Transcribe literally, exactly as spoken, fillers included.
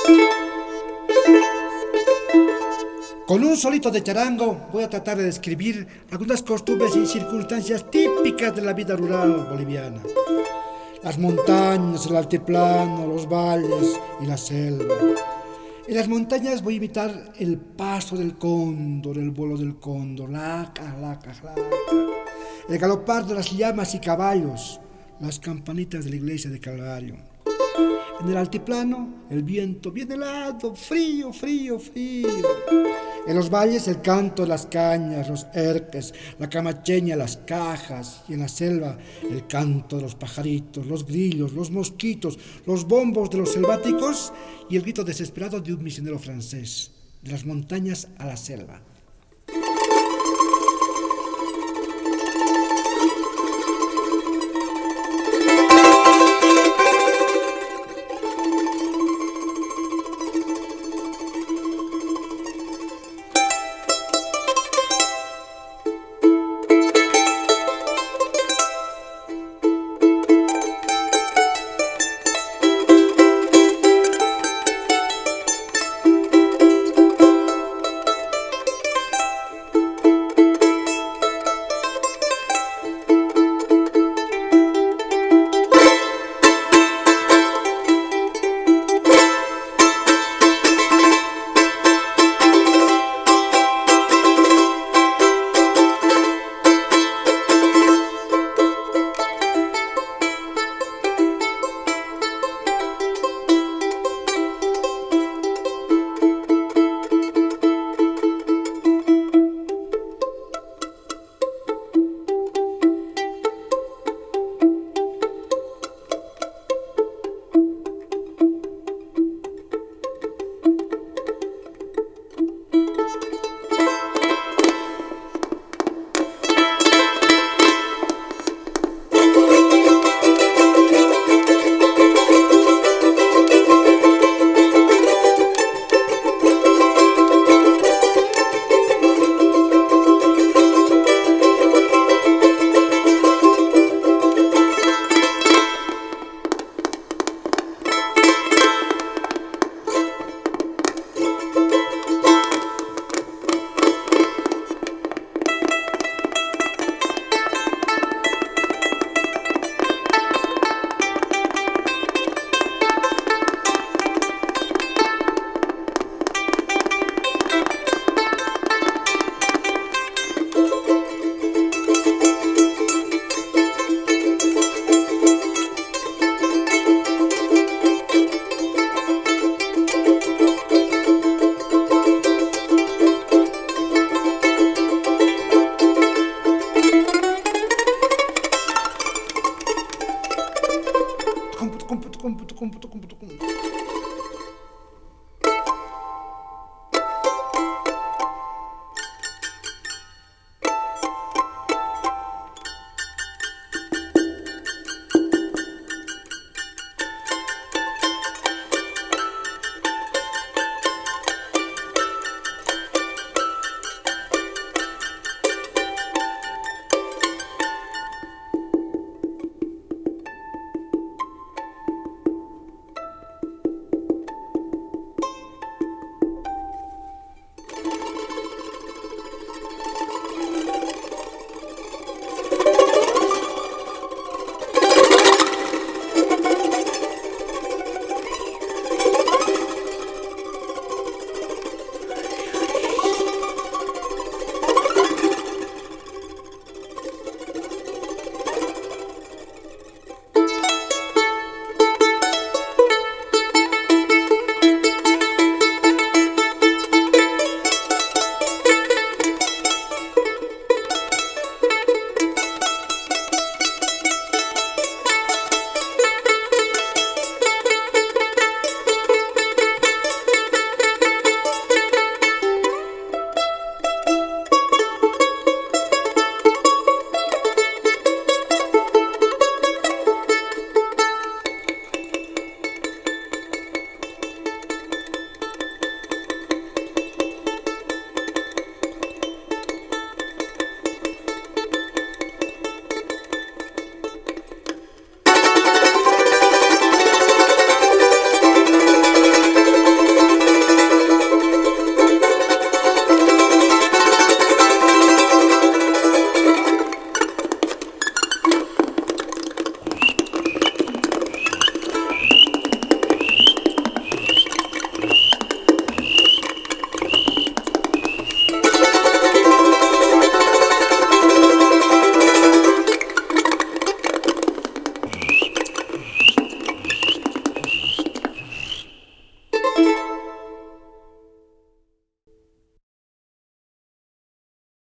Con un solito de charango voy a tratar de describir algunas costumbres y circunstancias típicas de la vida rural boliviana. Las montañas, el altiplano, los valles y la selva. En las montañas voy a imitar el paso del cóndor, el vuelo del cóndor, laca, laca, laca, el galopar de las llamas y caballos, las campanitas de la iglesia de Calvario. En el altiplano, el viento bien helado, frío, frío, frío. En los valles, el canto de las cañas, los erques, la camacheña, las cajas. Y en la selva, el canto de los pajaritos, los grillos, los mosquitos, los bombos de los selváticos y el grito desesperado de un misionero francés, de las montañas a la selva. Cómputo, cómputo, cómputo, cómputo, cómputo.